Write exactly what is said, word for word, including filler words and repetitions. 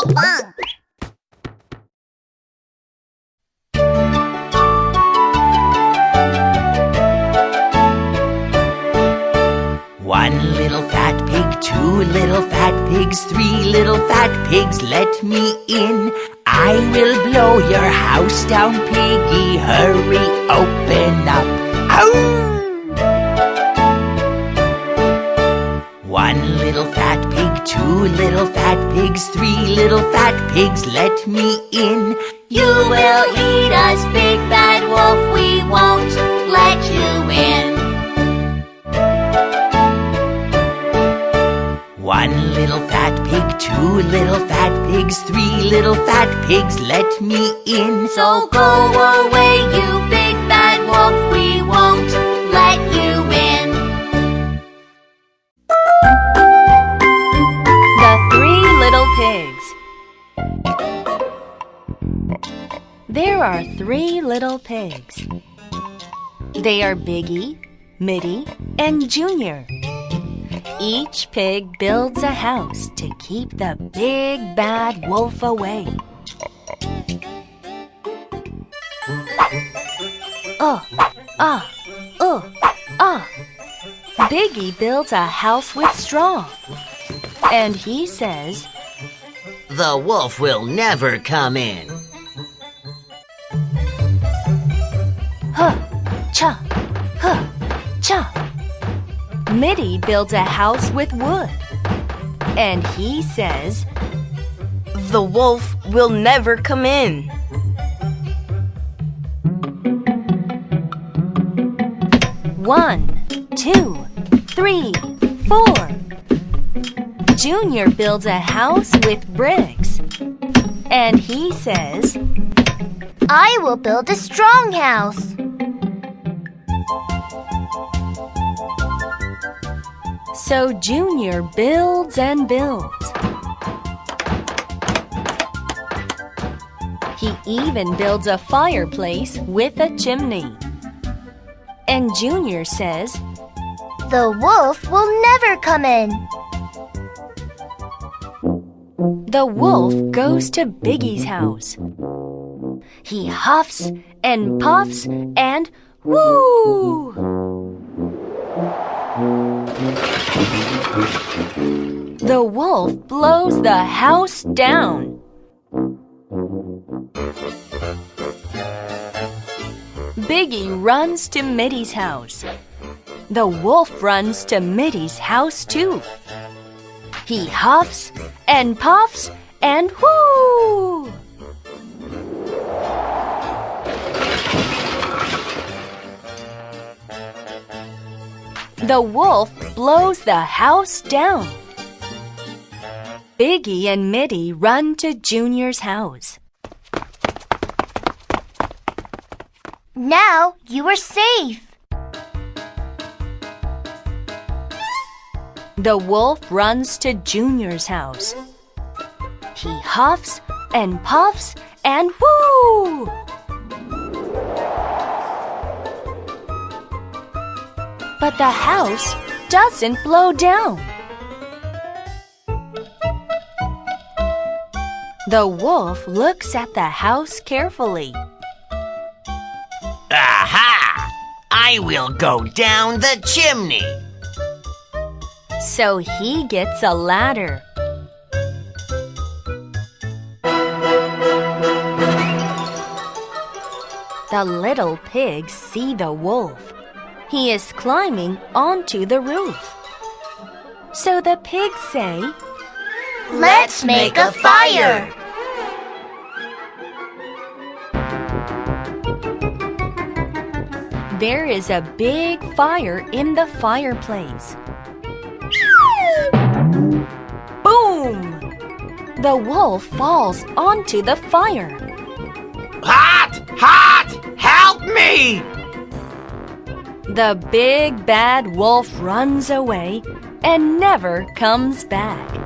fun! One little fat pig, two little fat pigs, three little fat pigs, let me in. I will blow your house down, piggy, hurry, open up. Ow! One little fat pig, two little fat pigs, three little fat pigs, let me in. You will eat us, big bad wolf, we won't let you in. One little fat pig, two little fat pigs, three little fat pigs, let me in. So go away, you big bad wolf, we won't let you in. The Three Little Pigs. There are three little pigs. They are Biggie, Mitty, and Junior. Each pig builds a house to keep the big bad wolf away. Oh, ah, oh, ah. Biggie builds a house with straw. And he says, "The wolf will never come in." Huh, cha, huh, cha. Mitty builds a house with wood. And he says, "The wolf will never come in." One, two, three, four. Junior builds a house with bricks. And he says, I will build a strong house. So Junior builds and builds. He even builds a fireplace with a chimney. And Junior says, The wolf will never come in. The wolf goes to Biggie's house. He huffs and puffs and whoo! The wolf blows the house down. Biggie runs to Mitty's house. The wolf runs to Mitty's house too. He huffs and puffs and whoo! The wolf blows the house down. Biggie and Mitty run to Junior's house. Now you are safe. The wolf runs to Junior's house. He huffs and puffs and whoo! But the house doesn't blow down. The wolf looks at the house carefully. Aha! I will go down the chimney. So he gets a ladder. The little pigs see the wolf. He is climbing onto the roof. So the pigs say, Let's make a fire. There is a big fire in the fireplace. Boom! The wolf falls onto the fire. Hot! Hot! Help me! The big bad wolf runs away and never comes back.